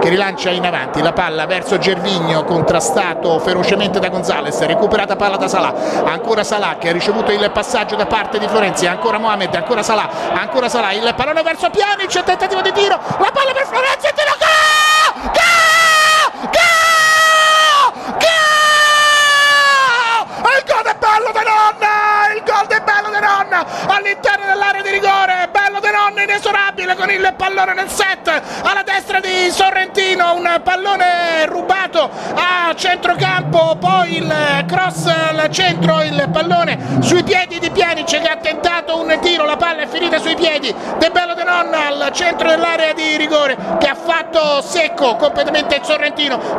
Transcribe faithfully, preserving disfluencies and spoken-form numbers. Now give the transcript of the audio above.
che rilancia in avanti la palla verso Gervinho, contrastato ferocemente da Gonzalez, recuperata palla da Salah, ancora Salah che ha ricevuto il passaggio da parte di Florenzi, ancora Mohamed, ancora Salah, ancora Salah, il pallone verso Pjanic, tentativo di tiro, la palla per Florenzi, e tiro, gol! Gol! Gol! Gol! Il gol è bello De Nonna, il gol è bello De Nonna all'interno dell'area di rigore, bello De Nonna inesorabile con il pallone nel set alla destra di Sorrentino, un pallone rubato a centrocampo, poi il cross al centro, il pallone sui piedi di Pjanic che ha tentato un tiro, la palla è finita sui piedi De Bello De Nonna al centro dell'area di rigore che ha fatto secco completamente il Sorrentino.